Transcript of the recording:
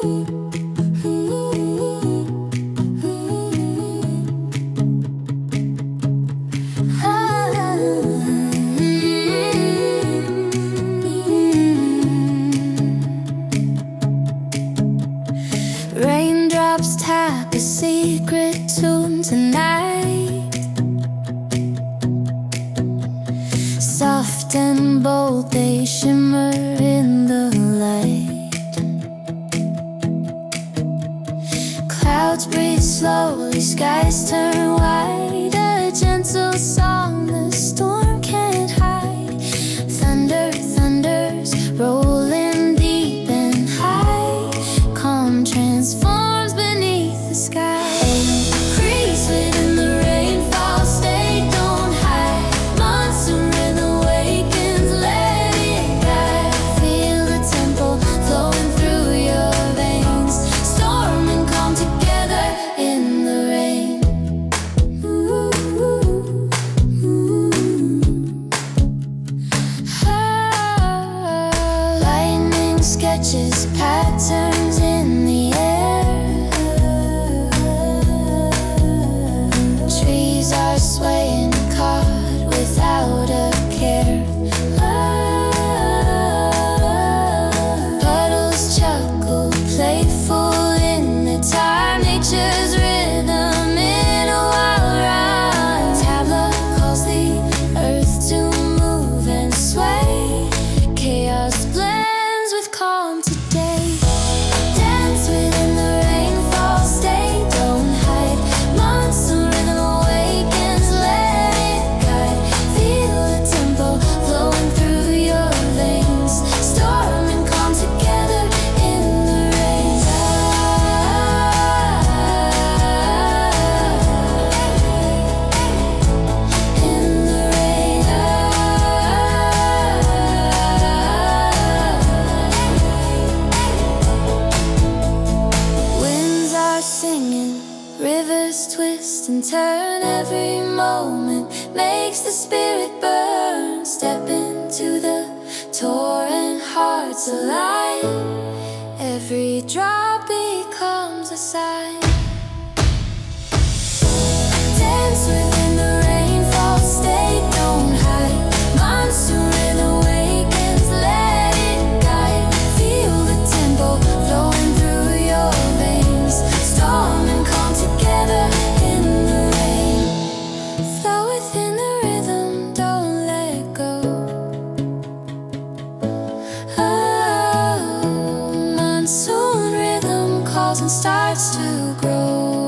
Raindrops tap a secret tune tonight. Soft and bold, they shimmer in the light. Clouds breathe slowly, skies turn white. A gentle song the storm can't hide. Thunder thunders, rolling deep and high. Calm transforms beneath the sky. Freeze within the rainfall, stay, don't hide. Monsoon rhythm awakens, let it guide. Feel the tempo flowing through your veins. Storm and calm together in the rain. Lightning sketches patterns in the air. Trees are swaying, caught without a care. Puddles chuckle, playful in the time. Nature's rhythm in a wild rhyme. Tableau calls the earth to move and sway. Chaos blends with calm today. Dance within the rainfall, stay, don't hide. Monsoon rhythm awakens, let it guide. Feel the tempo flowing through your veins. Storm and calm together in the rain. In the rain. Winds are singing, rivers twist and turn. Every moment makes the spirit burn. Step into the torrent, hearts align. Every drop becomes a sign. Dance within the rainfall, stay, don't hide. Monsoon rhythm awakens, let it guide. Feel the tempo flowing through your veins. Storm and calm together in the rain. Flow within the rhythm, don't let go. Oh, monsoon rhythm calls and starts to grow.